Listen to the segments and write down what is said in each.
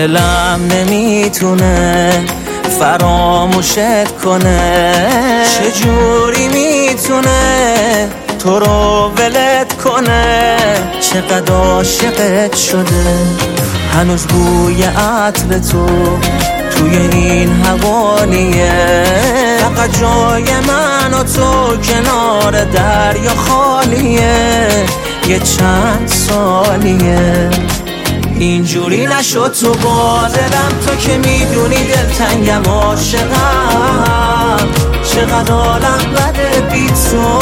دلم نمیتونه فراموشت کنه. چجوری میتونه تو رو ولت کنه؟ چقدر عاشقت شده، هنوز بوی عطر تو توی این حوالیه. فقط جای من و تو کنار دریا خالیه، یه چند سالیه. اینجوری نشد تو با دلم، تو که میدونی دلتنگم عاشقم. چقدر عالم بده بی تو،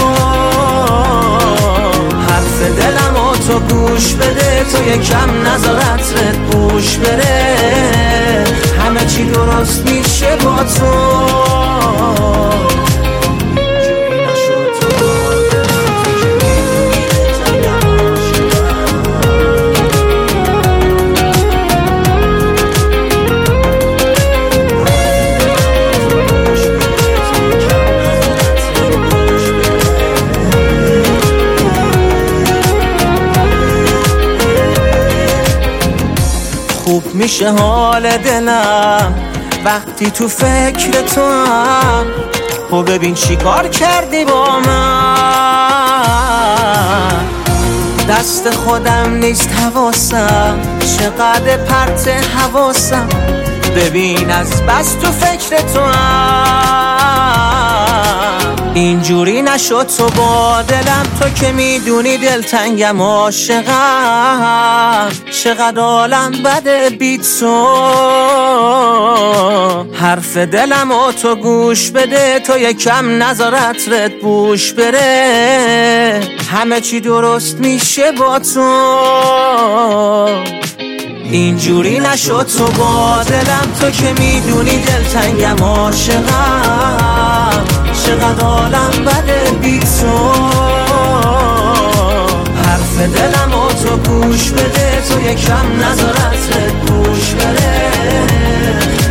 حرف دلم و تو گوش بده. تو یکم نذار عطرت بوش بره، همه چی درست میشه با تو. خوب میشه حال دلم وقتی تو فکر تو هم. خب ببین چی کار کردی با من، دست خودم نیست حواسم، چقدر پرت حواسم. ببین از بس تو فکر تو هم. اینجوری نشد تو با دلم، تو که میدونی دلتنگم عاشقم. چقدر عالم بده بی تو، حرف دلم و تو گوش بده. تو یکم نذار عطرت بوش بره، همه چی درست میشه با تو. اینجوری نشد تو با دلم، تو که میدونی دلتنگم عاشقم. چقدر عالم بده بی تو، حرف دلم و تو گوش بده. تو یکم نذار عطرت بوش بره،